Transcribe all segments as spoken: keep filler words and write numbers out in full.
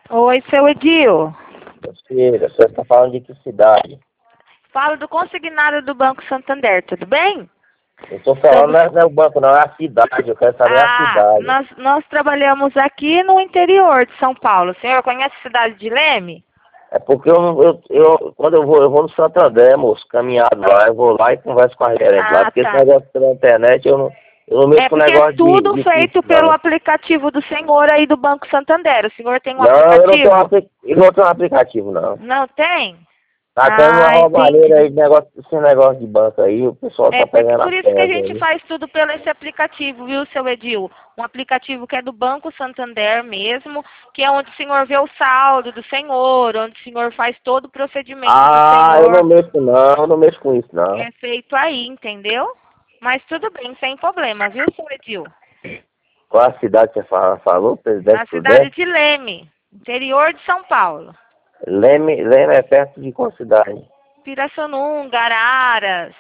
Oi, seu Edil. Filha, você está falando de que cidade? Falo do consignado do Banco Santander, tudo bem? Eu estou falando não é, não é o banco, não, é a cidade. Eu quero saber a Ah, cidade. nós, nós trabalhamos aqui no interior de São Paulo. O senhor conhece a cidade de Leme? É porque eu, não- eu, eu, quando eu vou, eu vou no Santander, moço, caminhado lá, eu vou lá e converso com a gerente lá, Ah, porque esse tá. negócio pela internet, eu não, eu não mexo É com porque é negócio de, tudo de feito Pix, pelo não. aplicativo do senhor aí do Banco Santander. O senhor tem um Não, eu não tenho, aplicativo? apli- eu não tenho aplicativo, não. Não tem? Tá tendo uma Ah, roubalheira entendi. aí, de negócio, esse negócio de banco aí, o pessoal É tá porque, pegando por as isso que a pernas gente aí. faz tudo pelo esse aplicativo, viu, seu Edil? Um aplicativo que é do Banco Santander mesmo, que é onde o senhor vê o saldo do senhor, onde o senhor faz todo o procedimento do Ah, eu não senhor. mexo não, eu não mexo com isso, não. É feito aí, entendeu? Mas tudo bem, sem problema, viu, seu Edil? Qual a cidade que você fala, falou, Na presidente cidade Prudente? de Leme, interior de São Paulo. Leme, Leme é perto de qual cidade? Pirassununga, Araras.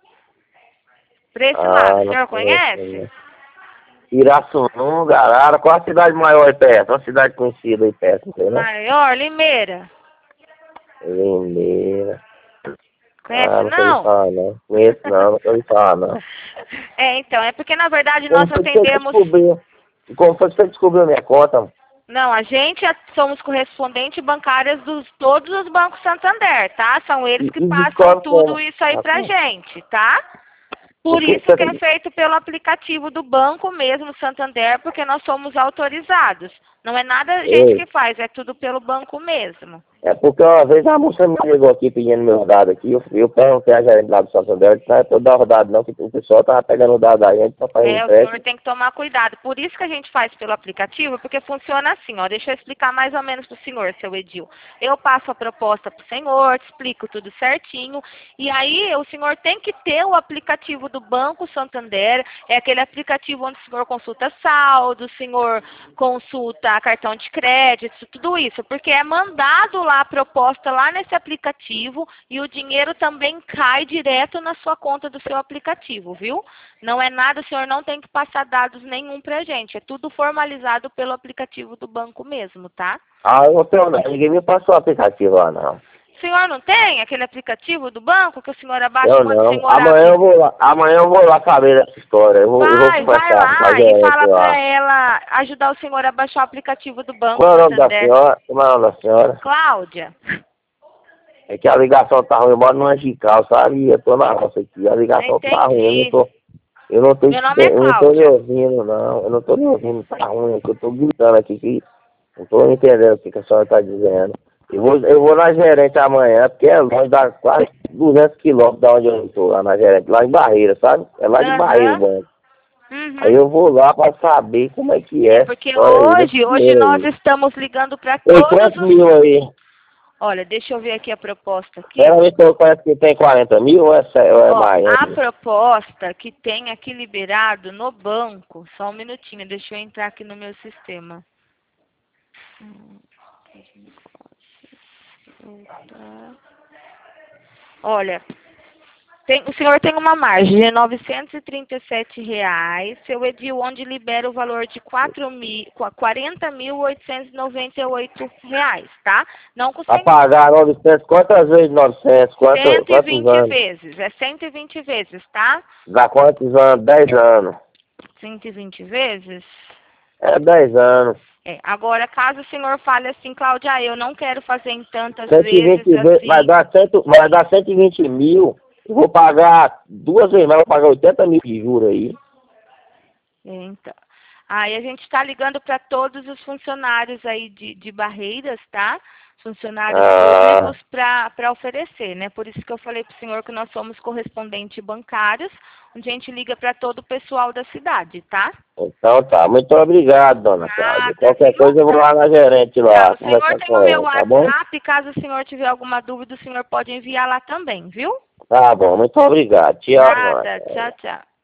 Pra esse lado, Ah, o não senhor conheço, conhece? né? Pirassununga, Arara, qual a cidade maior aí perto? Uma cidade conhecida aí perto, não sei, não? Maior, Limeira. Limeira. Conhece Ah, nunca ouvi não? falar, não. Conheço não, nunca ouvi falar, não. É, então, é porque na verdade Como nós foi que você atendemos. descobriu? Como foi que você descobriu minha conta? Não, a gente é- somos correspondentes bancárias dos todos os bancos Santander, tá? São E, eles que e passam descobre tudo como? isso aí Ah, pra como? gente, tá? O Por que que isso que é você... feito pelo aplicativo do banco mesmo, Santander, porque nós somos autorizados. Não é nada a gente Ei, que faz, é tudo pelo banco mesmo. é porque uma vez a moça me ligou aqui pedindo meus dados aqui, eu, eu perguntei a gerente lá do Santander, não é todo o dado não, que o pessoal tava pegando o dado da gente pra fazer É, o senhor empréstimo. tem que tomar cuidado. Por isso que a gente faz pelo aplicativo, porque funciona assim, ó. Deixa eu explicar mais ou menos para o senhor, seu Edil. Eu passo a proposta para o senhor, te explico tudo certinho, e aí o senhor tem que ter o aplicativo do Banco Santander, é aquele aplicativo onde o senhor consulta saldo, o senhor consulta cartão de crédito, tudo isso, porque é mandado lá a proposta lá nesse aplicativo e o dinheiro também cai direto na sua conta do seu aplicativo, viu? Não é nada, o senhor não tem que passar dados nenhum pra gente. É tudo formalizado pelo aplicativo do banco mesmo, tá? Ah, eu não tenho não, ninguém me passou o aplicativo lá não. O senhor não tem aquele aplicativo do banco que o senhor abaixa Eu quando o não. senhor Amanhã eu abre? vou lá, amanhã eu vou lá saber dessa história, eu vou, eu vou Vai, vai conversar com a lá e gerente fala pra lá. ela ajudar o senhor a baixar o aplicativo do Banco Qual é o nome da Santander. senhora? Como é o nome da senhora? Cláudia. É que a ligação tá ruim, eu moro no Angical, sabe? Eu tô na roça aqui, a ligação tá ruim, eu não Entendi. tô, eu não tô, Meu nome é eu não tô lhe Cláudia. ouvindo, não, eu não tô lhe ouvindo, tá ruim, é que eu tô gritando aqui, que não tô entendendo o que, que a senhora tá dizendo. Eu vou, eu vou na gerente amanhã, porque é longe, dá quase duzentos quilômetros da onde eu tô, lá na gerente, lá em Barreira, sabe? É lá de Barreira, Aham. mano. Aí Uhum. eu vou lá pra saber como é que é É essa porque história aí, desse hoje, hoje dinheiro nós aí. estamos ligando para Tem todos quantos os. mil aí? Olha, deixa eu ver aqui a proposta aqui. Geralmente eu conheço que tem quarenta mil ou é, ce- ou é Ó, mais? a Né? proposta que tem aqui liberado no banco, só um minutinho, deixa eu entrar aqui no meu sistema. Hum, Olha, tem- o senhor tem uma margem de novecentos e trinta e sete reais, seu Edil, onde libera o valor de quatro mil, quarenta mil oitocentos e noventa e oito reais, tá? Não com A cem, pagar novecentos, quantas vezes novecentos? Quanto, cento e quantos vinte anos? vezes, é cento e vinte vezes, tá? Dá quantos anos? Dez anos. cento e vinte vezes? É dez anos. É, agora, caso o senhor fale assim, Cláudia, eu não quero fazer em tantas cento e vezes vinte vezes, vai assim. dar, cem, vai dar cento e vinte mil. Eu vou pagar duas vezes mais, vou pagar oitenta mil de juros aí. Então, aí a gente está ligando para todos os funcionários aí de, de Barreiras, tá? Funcionários Ah, públicos para oferecer, né? Por isso que eu falei para o senhor que nós somos correspondentes bancários, onde a gente liga para todo o pessoal da cidade, tá? então tá. Muito obrigado, dona Cláudia. Nada, Qualquer viu? coisa eu vou lá na gerente Tá, lá, o senhor conversar tem com o meu ela, tá bom? WhatsApp, caso o senhor tiver alguma dúvida, o senhor pode enviar lá também, viu? Tá bom, muito obrigado. Tchau, dona Nada, Cláudia. tchau, tchau.